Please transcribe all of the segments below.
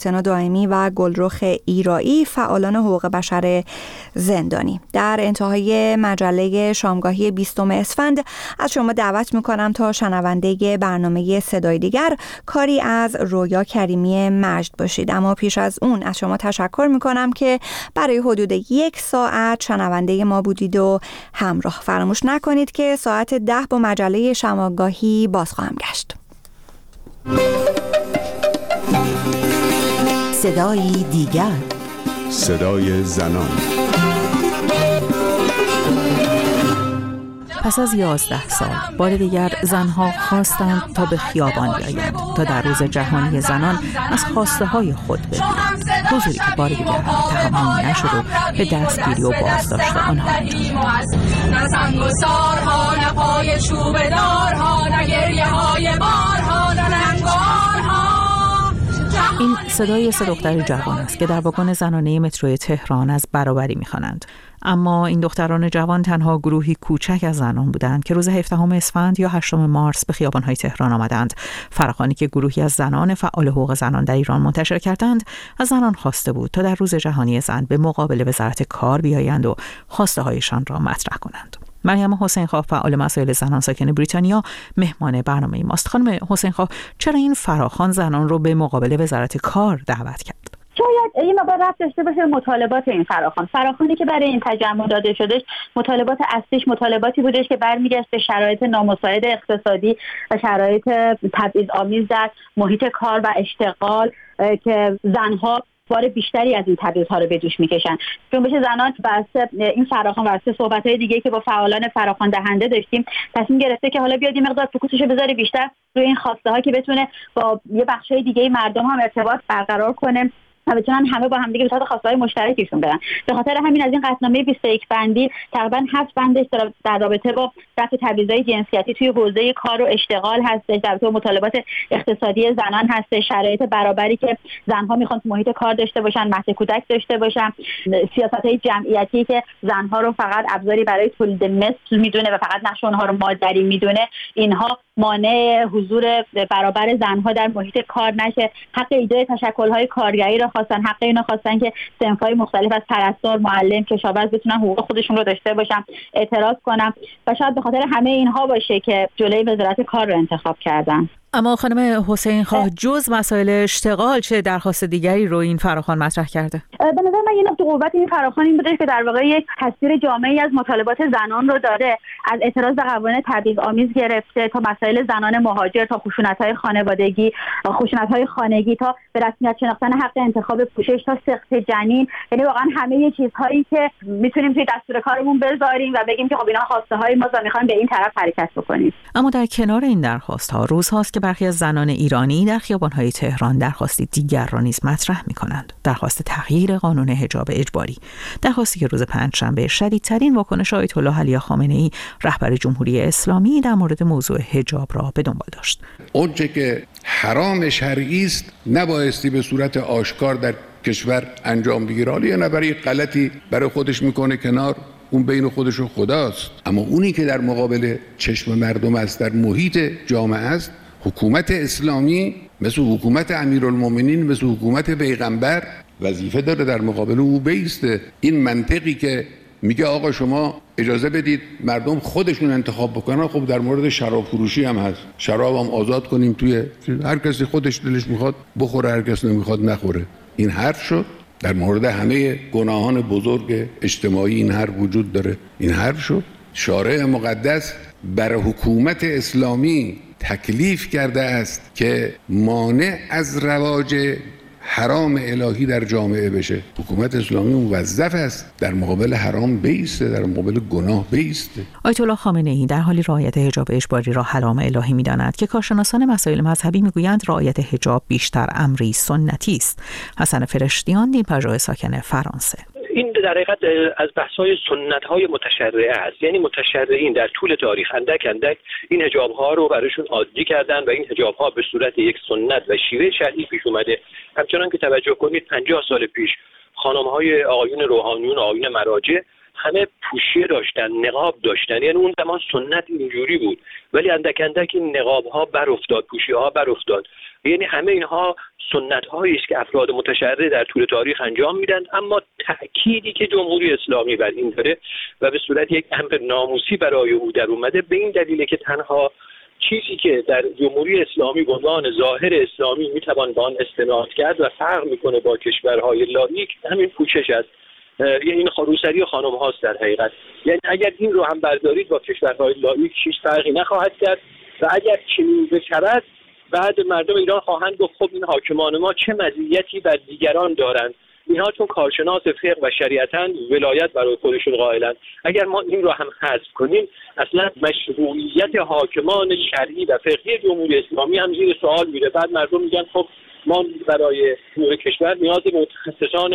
سنا دائمی و گلرخ ایرایی، فعالان حقوق بشر زندانی. در انتهای مجله شامگاهی 20 اسفند از شما دعوت میکنم تا شنونده برنامه صدای دیگر کاری از رویا کریمی مجد باشید. اما پیش از اون از شما تشکر میکنم که برای حدود 1 ساعت شنونده ما بودید و همراه. فراموش نکنید که ساعت 10 با مجله شامگاهی باز خواهم گشت. صدای دیگر، صدای زنان. پس از 11 سال بار دیگر زنها خواستند تا به خیابان بیایند تا در روز جهانی زنان از خواسته های خود بگویند. حضوری که بار دیگر تحمل نشد و به دستگیری و بازداشت آنها انجام. نه سنگ و سارها، نه پای چوب دارها، نه گریه های بارها، نه ننگارها. این صدای 3 دختر جوان است که در واگن زنانه متروی تهران از برابری می‌خوانند. اما این دختران جوان تنها گروهی کوچک از زنان بودند که روز 17 اسفند یا 8 مارس به خیابان‌های تهران آمدند. فراخوانی که گروهی از زنان فعال حقوق زنان در ایران منتشر کردند، از زنان خواسته بود تا در روز جهانی زن به مقابل وزارت کار بیایند و خواسته هایشان را مطرح کنند. مریم حسین‌خواه، فعال مسائل زنان ساکن بریتانیا، مهمان برنامه ماست. خانم حسین‌خواه، چرا این فراخوان زنان رو به مقابل وزارت کار دعوت کرد؟ شاید این مقدار ربط داشته باشه مطالبات این فراخوانی که برای این تجمع داده شدش، مطالبات اصلیش مطالباتی بودش که برمیگشت به شرایط نامساعد اقتصادی و شرایط تبعیض‌آمیز در محیط کار و اشتغال که زنها بار بیشتری از این تبعیض‌ها رو به دوش میکشن. جنبش زنان واسه این فراخوان واسه صحبت‌های دیگه که با فعالان فراخوان دهنده داشتیم تصمیم گرفته که حالا بیاد یه مقدار فوکوسش بذاره بیشتر روی این خواسته ها که بتونه با یه بخشای دیگه مردم هم ارتباط برقرار کنه و بتونن همه با هم دیگه به صورت خواسته‌های مشترکشون برن. به خاطر همین از این قطعنامه 21 بندی تقریبا 7 بندش در رابطه با رفع تبعیض‌های جنسیتی توی حوزه کار و اشتغال هستش، در رابطه با مطالبات اقتصادی زنان هستش، شرایط برابری که زنها میخوان تو محیط کار داشته باشن، مهد کودک داشته باشن، سیاست‌های جمعیتی که زنها رو فقط ابزاری برای تولید مثل میدونه و فقط نقش اونها رو مادری میدونه، اینها مانع حضور برابر زنها در محیط کار نشه. حق ایجاد تشکل‌های کارگری را خواستن، حق اینا خواستن که صنف‌های مختلف از پرستار، معلم، کشاورز بتونن حقوق خودشون رو داشته باشن، اعتراض کنن و شاید به خاطر همه اینها باشه که جلوی وزارت کار رو انتخاب کردن. اما خانم حسین‌خواه، جز مسائل اشتغال چه درخواست دیگری رو این فراخوان مطرح کرده؟ به نظر من یه نقطه قوت این فراخوان این بوده که در واقع یک تصویر جامعی از مطالبات زنان رو داره، از اعتراض به قوانین تبعیض‌آمیز گرفته تا مسائل زنان مهاجر، تا خشونت‌های خانوادگی، خشونت‌های خانگی، تا به رسمیت شناختن حق انتخاب پوشش، تا سقط جنین. یعنی واقعا همه چیزهایی که میتونیم توی دستور کارمون بذاریم و بگیم که خب اینا خواسته ما و می‌خوایم به این طرف حرکت بکنیم. اما در کنار این درخواست‌ها روزهاست که برخی از زنان ایرانی در خیابان‌های تهران درخواستی دیگر را نیز مطرح می‌کنند. درخواست تغییر قانون حجاب اجباری، درخواستی که روز پنجشنبه شدیدترین واکنش آیت الله علی خامنه‌ای رهبر جمهوری اسلامی در مورد موضوع حجاب را به دنبال داشت. اونچه که حرام شرعی است نبایستی به صورت آشکار در کشور انجام بگیره، یا نه برای غلطی برای خودش میکنه کنار، اون بین خودش و خداست. اما اونی که در مقابل چشم مردم است، در محیط جامعه است، حکومت اسلامی مثل حکومت امیرالمومنین، مثل حکومت پیغمبر وظیفه داره در مقابل او بیسته. این منطقی که میگه آقا شما اجازه بدید مردم خودشون انتخاب بکنن، خب در مورد شراب فروشی هم هست، شراب هم آزاد کنیم، توی هر کسی خودش دلش میخواد بخوره، هر کس نمیخواد نخوره. این حرف شد. در مورد همه گناهان بزرگ اجتماعی این حرف وجود داره. این حرف شد. شارع مقدس بر حکومت اسلامی تکلیف کرده است که مانع از رواج حرام الهی در جامعه بشه. حکومت اسلامی موظف است در مقابل حرام بیسته، در مقابل گناه بیسته. آیت الله خامنه‌ای در حالی رعایت حجاب اجباری را حرام الهی می‌داند که کارشناسان مسائل مذهبی می‌گویند رعایت حجاب بیشتر امری سنتی است. حسن فرشتیان، دین‌پژوه ساکن فرانسه: این در حقیقت از بحث‌های سنت‌های متشرعه است. یعنی متشرعین در طول تاریخ اندک این حجاب‌ها رو برایشون عادی کردن و این حجاب‌ها به صورت یک سنت و شیوه شرعی پیش اومده. همچنان که توجه کنید 50 سال پیش خانم‌های آقایون روحانیون، آقایون مراجع همه پوشیه داشتن، نقاب داشتن. یعنی اون زمان سنت اینجوری بود، ولی اندک اندک این نقاب ها بر افتاد، پوشیه ها بر افتاد. یعنی همه اینها سنت هایی است که افراد متشرع در طول تاریخ انجام میدن، اما تأکیدی که جمهوری اسلامی بر این داره و به صورت یک امر ناموسی برای او در اومده، به این دلیله که تنها چیزی که در جمهوری اسلامی به عنوان ظاهر اسلامی میتوان به آن استناد کرد و فرق میکنه با کشورهای لاییک، همین پوشش است. یعنی این روسری خانم هاست در حقیقت. یعنی اگر این رو هم بردارید با کشورهای لاییک هیچ فرقی نخواهد کرد و اگر چنین بشود بعد مردم ایران خواهند گفت خب این حاکمان ما چه مزیتی بر دیگران دارند، اینها چون کارشناس فقه و شریعتاً ولایت برای خودشون قائلند. اگر ما این رو هم حذف کنیم اصلا مشروعیت حاکمان شرعی و فقهی جمهوری اسلامی هم زیر سوال میره. بعد مردم میگن خب ما برای امور کشور نیاز به متخصصان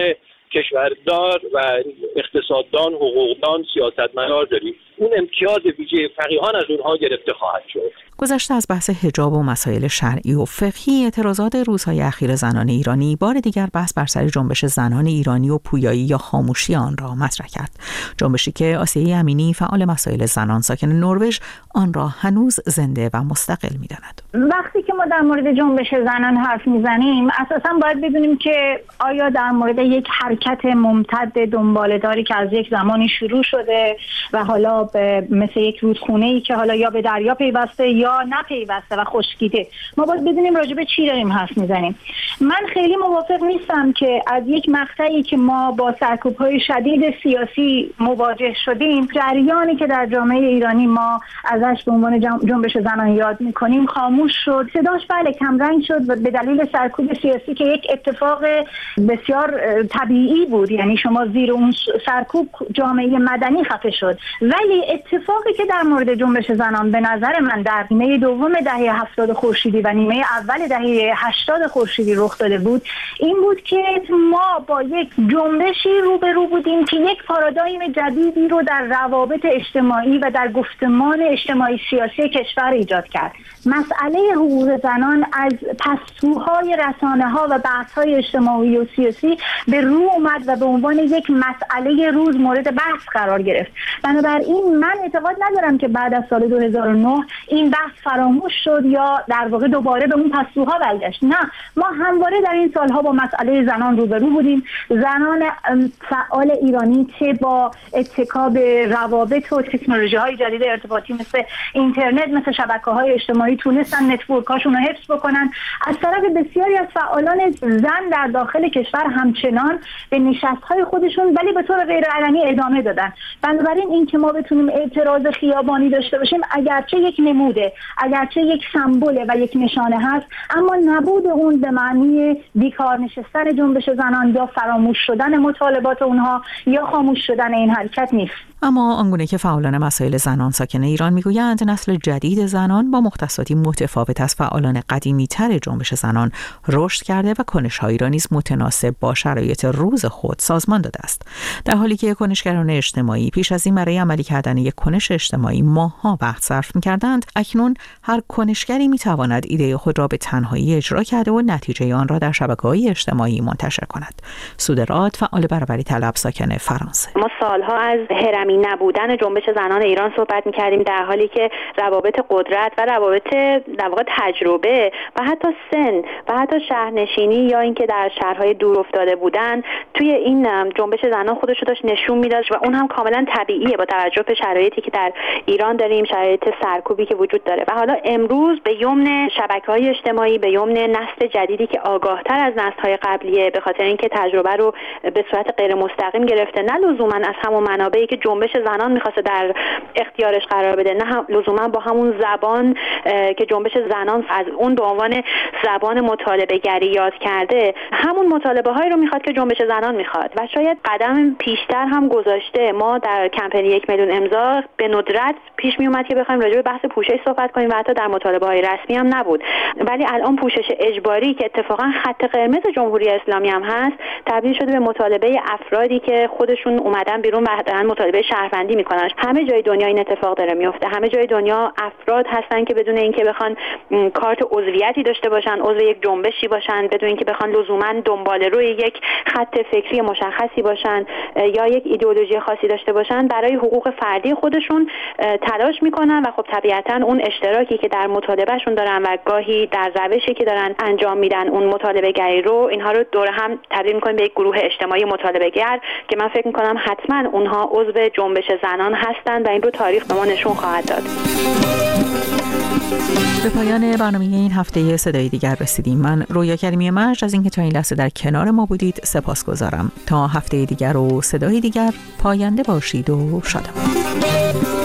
کشوردار و اقتصاددان، حقوقدان، سیاستمدار داریم. اون امتیاز ویژه فقیهان از اونها گرفته خواهد شد. گذشته از بحث حجاب و مسائل شرعی و فقهی، اعتراضات روزهای اخیر زنان ایرانی بار دیگر بحث بر سر جنبش زنان ایرانی و پویایی یا خاموشی آن را مطرح کرد. جنبشی که آسیه امینی، فعال مسائل زنان ساکن نروژ، آن را هنوز زنده و مستقل می‌داند. وقتی که ما در مورد جنبش زنان حرف میزنیم اساساً باید بدونیم که آیا در مورد یک حرکت ممتد دنباله‌داری که از یک زمانی شروع شده و حالا مثل یک رودخونه‌ای که حالا یا به دریا پیوسته یا نپیوسته و خشکیده، ما باید بدونیم راجع به چی داریم حرف میزنیم. من خیلی موافق نیستم که از یک مقطعی که ما با سرکوب‌های شدید سیاسی مواجه شدیم، جریانی که در جامعه ایرانی ما ازش به عنوان جنبش زنان یاد می‌کنیم خاموش شد. صداش بله کمرنگ شد و به دلیل سرکوب سیاسی که یک اتفاق بسیار طبیعی بود. یعنی شما زیر اون سرکوب جامعه مدنی خفه شد، ولی اتفاقی که در مورد جنبش زنان به نظر من در نیمه دوم دهه 70 خورشیدی و نیمه اول دهه 80 خورشیدی رخ داده بود این بود که ما با یک جنبشی روبرو بودیم که یک پارادایم جدیدی رو در روابط اجتماعی و در گفتمان اجتماعی سیاسی کشور ایجاد کرد. مسئله حقوق زنان از پستوهای رسانه‌ها و بحث‌های اجتماعی و سیاسی به رو اومد و به عنوان یک مسئله روز مورد بحث قرار گرفت. بنابراین من اعتقاد ندارم که بعد از سال 2009 این بحث فراموش شد یا در واقع دوباره به اون پستوها برگشت. نه، ما همواره در این سالها با مسئله زنان روبرو بودیم. زنان فعال ایرانی چه با اتکا به روابط و تکنولوژی‌های جدید ارتباطی مثل اینترنت، مثل شبکه‌های اجتماعی تونستن نتورکاشون رو حفظ بکنن، از طرف بسیاری از فعالان زن در داخل کشور همچنان به نشست‌های خودشون ولی به طور غیر علنی ادامه دادن. بنابراین این که ما بتونیم اعتراض خیابانی داشته باشیم اگرچه یک نموده، اگرچه یک سمبل و یک نشانه هست، اما نبود اون به معنی بیکار نشستن جنبش زنان یا فراموش شدن مطالبات اونها یا خاموش شدن این حرکت نیست. اما آنگونه که فعالان مسائل زنان ساکن ایران میگویند نسل جدید زنان با مختصاتی متفاوت از فعالان قدیمی‌تر جنبش زنان رشد کرده و کنش‌هایی را نیز متناسب با شرایط روز خود سازمان داده است. در حالی که کنشگران اجتماعی پیش از این برای عملی کردن یک کنش اجتماعی ماه‌ها وقت صرف می‌کردند، اکنون هر کنشگری می‌تواند ایده خود را به تنهایی اجرا کرده و نتیجه آن را در شبکه‌های اجتماعی منتشر کند. سودراد، فعال برابری طلب ساکن فرانسه: ما سالها از هرمی نبودن جنبش زنان ایران صحبت می‌کردیم، در حالی که روابط قدرت و روابط در واقع تجربه و حتی سن و حتی شهرنشینی یا اینکه در شهرهای دور افتاده بودن توی این جنبش زنان خودش رو داشت نشون میداد و اون هم کاملا طبیعیه با توجه به شرایطی که در ایران داریم، شرایط سرکوبی که وجود داره. و حالا امروز به یمن شبکه‌های اجتماعی، به یمن نسل جدیدی که آگاه‌تر از نسل‌های قبلیه، به خاطر اینکه تجربه رو به صورت غیر مستقیم گرفته، نه لزوما از همون منابعی که جنبش زنان می‌خواسته در اختیارش قرار بده، نه لزوما با همون زبان که جنبش زنان از اون به عنوان زبان مطالبه گری یاد کرده، همون مطالبه هایی رو میخواد که جنبش زنان میخواد و شاید قدم پیشتر هم گذاشته. ما در کمپین 1 میلیون امضا به ندرت پیش می اومد که بخوایم راجع به بحث پوشش صحبت کنیم و حتی در مطالبه های رسمی هم نبود، ولی الان پوشش اجباری که اتفاقا خط قرمز جمهوری اسلامی هم هست تبدیل شده به مطالبه افرادی که خودشون اومدن بیرون و دارن مطالبه شهروندی میکنن. همه جای دنیا این اتفاق داره میفته، همه جای دنیا افراد هستن که بدون اینکه بخوان کارت عضویتی داشته باشن، عضو یک جنبشی باشن، بدون اینکه بخوان لزوما دنبال روی یک خط فکری مشخصی باشن یا یک ایدئولوژی خاصی داشته باشن برای حقوق فردی خودشون تلاش میکنن و خب طبیعتاً اون اشتراکی که در مطالبهشون دارن و گاهی در روشی که دارن انجام میدن اون مطالبه گری رو، اینها رو دور هم تبدیل میکنیم به یک گروه اجتماعی مطالبه گر که من فکر میکنم حتما اونها عضو جنبش زنان هستند و این رو تاریخ به ما نشون خواهد داد. به پایان برنامه این هفته صدای دیگر رسیدیم. من رویا کریمی مجد از اینکه تا این لحظه در کنار ما بودید سپاسگزارم. تا هفته دیگر و صدای دیگر، پاینده باشید و شادمان.